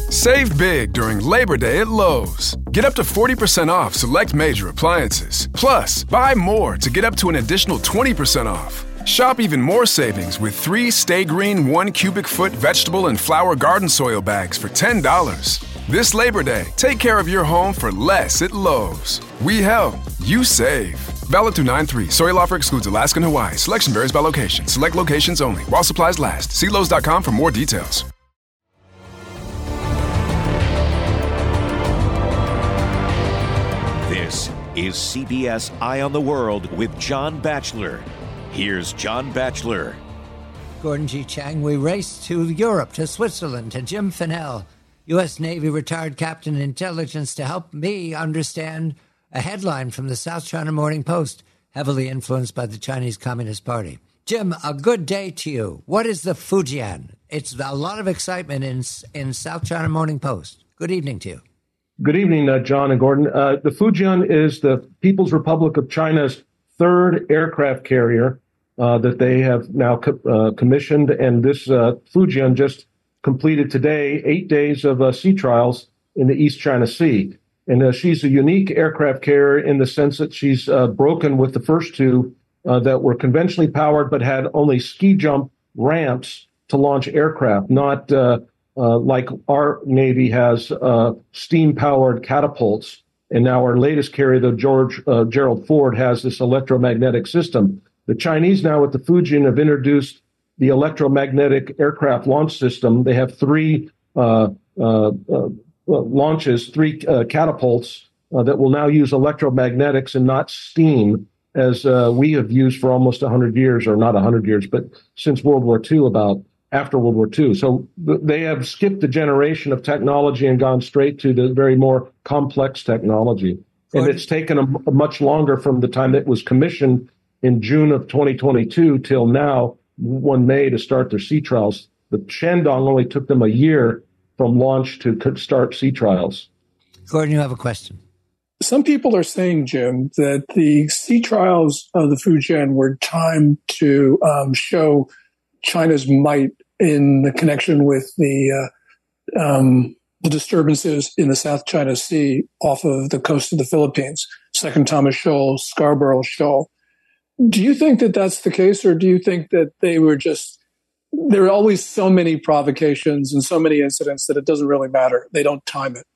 Save big during Labor Day at Lowe's. Get up to 40% off select major appliances. Plus, buy more to get up to an additional 20% off. Shop even more savings with 3 Stay Green 1 cubic foot vegetable and flower garden soil bags for $10. This Labor Day, take care of your home for less at Lowe's. We help, you save. Valid through 9/3. Soil offer excludes Alaska and Hawaii. Selection varies by location. Select locations only. While supplies last. See Lowe's.com for more details. This is CBS Eye on the World with John Batchelor. Here's John Batchelor. Gordon G. Chang, we race to Europe, to Switzerland, to Jim Fennell, U.S. Navy retired captain in intelligence, to help me understand a headline from the South China Morning Post, heavily influenced by the Chinese Communist Party. Jim, a good day to you. What is the Fujian? It's a lot of excitement in South China Morning Post. Good evening to you. Good evening, John and Gordon. The Fujian is the People's Republic of China's third aircraft carrier that they have now commissioned. And this Fujian just completed today 8 days of sea trials in the East China Sea. And she's a unique aircraft carrier in the sense that she's broken with the first two that were conventionally powered but had only ski jump ramps to launch aircraft, not like our Navy has steam-powered catapults. And now our latest carrier, the Gerald Ford, has this electromagnetic system. The Chinese now with the Fujian have introduced the electromagnetic aircraft launch system. They have 3 launches, 3 catapults that will now use electromagnetics and not steam, as we have used for almost 100 years, or not 100 years, but since World War II, about after World War II. So they have skipped a generation of technology and gone straight to the very more complex technology. And it's taken a much longer from the time that it was commissioned in June of 2022 till now, 1 May, to start their sea trials. The Shandong only took them a year from launch to start sea trials. Gordon, you have a question. Some people are saying, Jim, that the sea trials of the Fujian were timed to show China's might in the connection with the disturbances in the South China Sea off of the coast of the Philippines, Second Thomas Shoal, Scarborough Shoal. Do you think that that's the case, or do you think that there are always so many provocations and so many incidents that it doesn't really matter? They don't time it.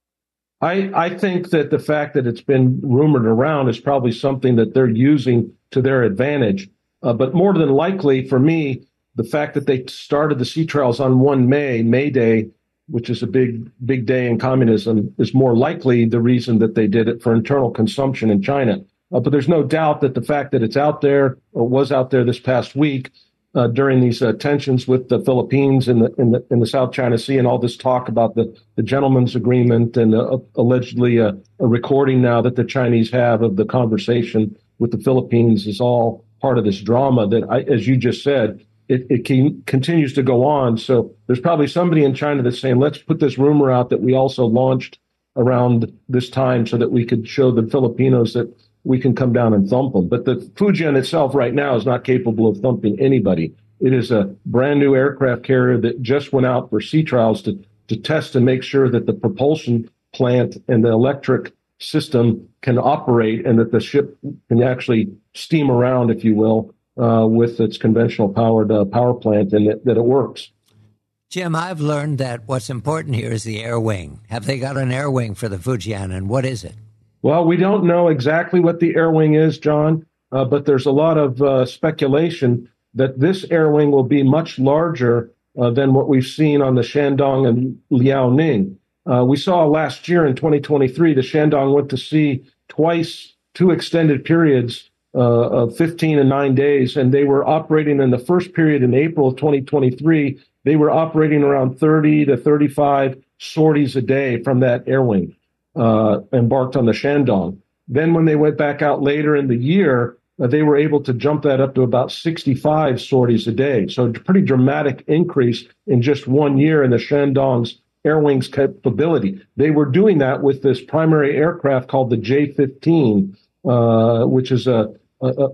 I think that the fact that it's been rumored around is probably something that they're using to their advantage. But more than likely, for me, the fact that they started the sea trials on 1 May Day, which is a big day in communism, is more likely the reason that they did it for internal consumption in China. But there's no doubt that the fact that it's out there, or was out there this past week during these tensions with the Philippines in the South China Sea, and all this talk about the gentleman's agreement and allegedly a recording now that the Chinese have of the conversation with the Philippines, is all part of this drama that, as you just said, it continues to go on. So there's probably somebody in China that's saying, let's put this rumor out that we also launched around this time so that we could show the Filipinos that we can come down and thump them. But the Fujian itself right now is not capable of thumping anybody. It is a brand new aircraft carrier that just went out for sea trials to test and make sure that the propulsion plant and the electric system can operate, and that the ship can actually steam around, if you will, with its conventional powered power plant, and that it works. Jim, I've learned that what's important here is the air wing. Have they got an air wing for the Fujian, and what is it? Well, we don't know exactly what the air wing is, John, but there's a lot of speculation that this air wing will be much larger than what we've seen on the Shandong and Liaoning. We saw last year in 2023, the Shandong went to sea twice, 2 extended periods of 15 and 9 days, and they were operating in the first period in April of 2023. They were operating around 30 to 35 sorties a day from that air wing. Embarked on the Shandong. Then when they went back out later in the year, they were able to jump that up to about 65 sorties a day. So a pretty dramatic increase in just 1 year in the Shandong's air wing's capability. They were doing that with this primary aircraft called the J-15, which is a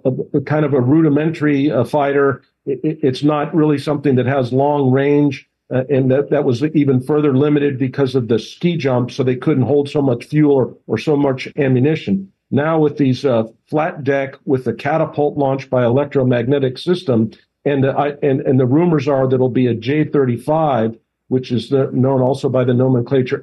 kind of a rudimentary fighter. It's not really something that has long range. and that was even further limited because of the ski jump, so they couldn't hold so much fuel or so much ammunition. Now with these flat deck with the catapult launched by electromagnetic system, and the rumors are that it'll be a J-35, which is known also by the nomenclature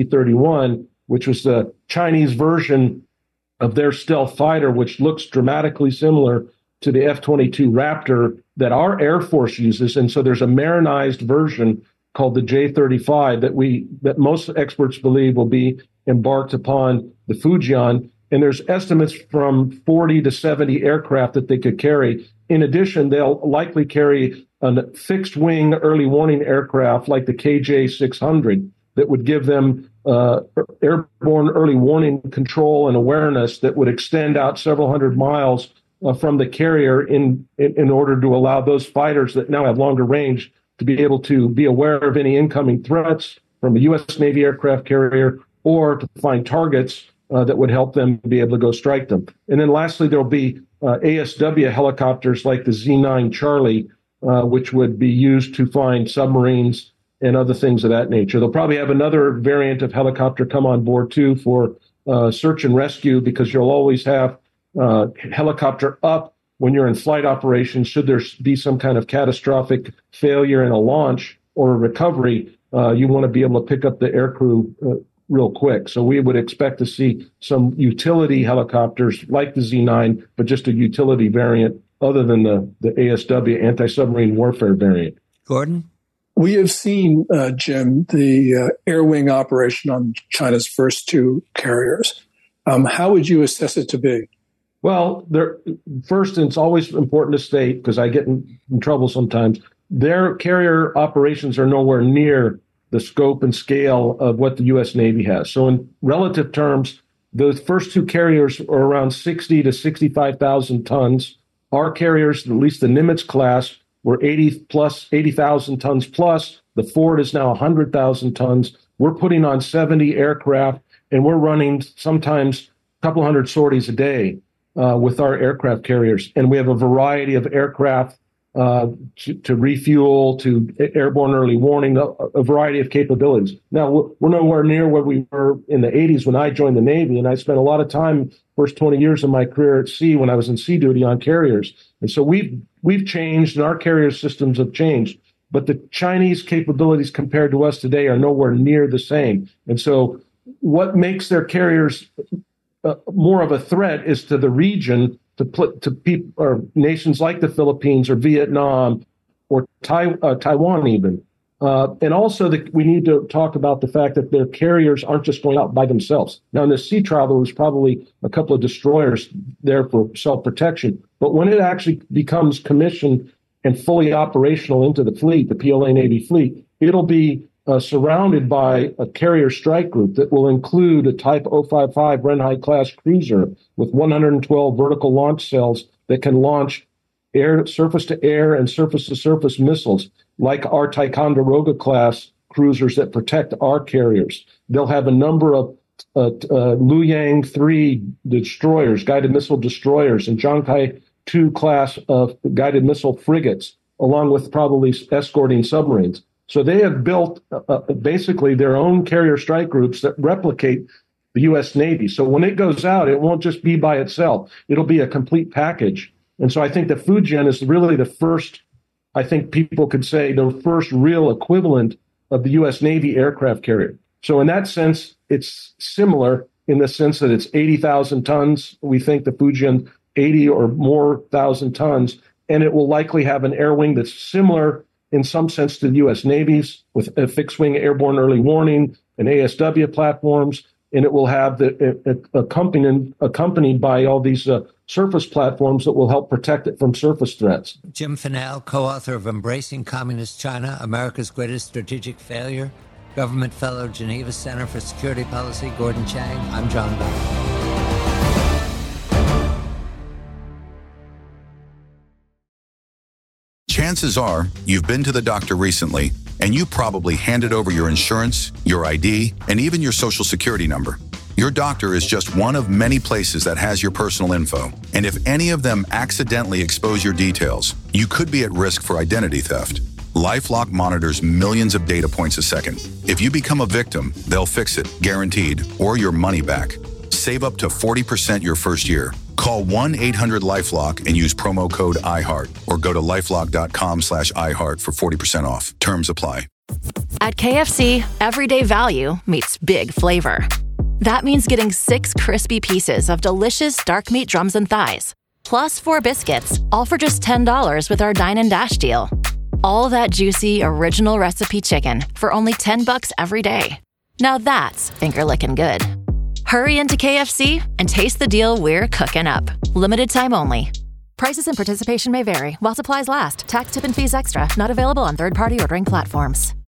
FC-31, which was the Chinese version of their stealth fighter, which looks dramatically similar to the F-22 Raptor that our Air Force uses. And so there's a Marinized version called the J-35 that most experts believe will be embarked upon the Fujian. And there's estimates from 40 to 70 aircraft that they could carry. In addition, they'll likely carry a fixed wing early warning aircraft like the KJ-600 that would give them airborne early warning control and awareness that would extend out several hundred miles from the carrier in order to allow those fighters that now have longer range to be able to be aware of any incoming threats from a U.S. Navy aircraft carrier or to find targets that would help them be able to go strike them. And then lastly, there'll be ASW helicopters like the Z-9 Charlie, which would be used to find submarines and other things of that nature. They'll probably have another variant of helicopter come on board, too, for search and rescue, because you'll always have helicopter up when you're in flight operations. Should there be some kind of catastrophic failure in a launch or a recovery, you want to be able to pick up the aircrew real quick. So we would expect to see some utility helicopters like the Z-9, but just a utility variant other than the ASW, anti-submarine warfare variant. Gordon? We have seen, Jim, the air wing operation on China's first two carriers. How would you assess it to be? Well, first, and it's always important to state, because I get in trouble sometimes, their carrier operations are nowhere near the scope and scale of what the U.S. Navy has. So in relative terms, those first two carriers are around 60 to 65,000 tons. Our carriers, at least the Nimitz class, were 80,000 tons plus. The Ford is now 100,000 tons. We're putting on 70 aircraft, and we're running sometimes a couple hundred sorties a day with our aircraft carriers. And we have a variety of aircraft to refuel, to airborne early warning, a variety of capabilities. Now, we're nowhere near where we were in the 80s when I joined the Navy, and I spent a lot of time, first 20 years of my career at sea when I was in sea duty on carriers. And so we've changed, and our carrier systems have changed. But the Chinese capabilities compared to us today are nowhere near the same. And so what makes their carriers more of a threat is to the region, to people or nations like the Philippines or Vietnam or Taiwan even. And also we need to talk about the fact that their carriers aren't just going out by themselves. Now, in the sea trial, there was probably a couple of destroyers there for self-protection. But when it actually becomes commissioned and fully operational into the fleet, the PLA Navy fleet, it'll be surrounded by a carrier strike group that will include a Type 055 Renhai-class cruiser with 112 vertical launch cells that can launch surface-to-air and surface-to-surface missiles, like our Ticonderoga-class cruisers that protect our carriers. They'll have a number of Luoyang 3 destroyers, guided missile destroyers, and Zhangkai 2 class of guided missile frigates, along with probably escorting submarines. So they have built basically their own carrier strike groups that replicate the U.S. Navy. So when it goes out, it won't just be by itself. It'll be a complete package. And so I think the Fujian is really the first, I think people could say, the first real equivalent of the U.S. Navy aircraft carrier. So in that sense, it's similar in the sense that it's 80,000 tons. We think the Fujian 80 or more thousand tons, and it will likely have an air wing that's similar in some sense to the U.S. Navy's, with a fixed-wing airborne early warning and ASW platforms, and it will have accompanied by all these surface platforms that will help protect it from surface threats. Jim Finnell, co-author of Embracing Communist China, America's Greatest Strategic Failure, Government Fellow, Geneva Center for Security Policy, Gordon Chang. I'm John Bell. Chances are you've been to the doctor recently, and you probably handed over your insurance, your ID, and even your social security number. Your doctor is just one of many places that has your personal info, and if any of them accidentally expose your details, you could be at risk for identity theft. LifeLock monitors millions of data points a second. If you become a victim, they'll fix it, guaranteed, or your money back. Save up to 40% your first year. Call 1-800-LifeLock and use promo code iHeart or go to LifeLock.com/iHeart for 40% off. Terms apply. At KFC, everyday value meets big flavor. That means getting 6 crispy pieces of delicious dark meat drums and thighs, plus 4 biscuits, all for just $10 with our Dine and Dash deal. All that juicy, original recipe chicken for only $10 every day. Now that's finger-licking good. Hurry into KFC and taste the deal we're cooking up. Limited time only. Prices and participation may vary while supplies last. Tax, tip, and fees extra. Not available on third-party ordering platforms.